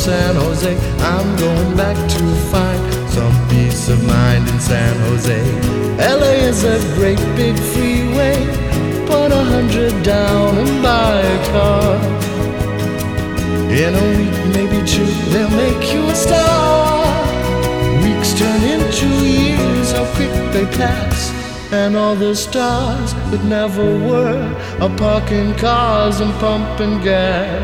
San Jose. I'm going back to find some peace of mind in San Jose. LA is a great big freeway. Put 100 down and buy a car. In a week, maybe two, they'll make you a star. Weeks turn into years, how quick they pass. And all the stars that never were are parking cars and pumping gas.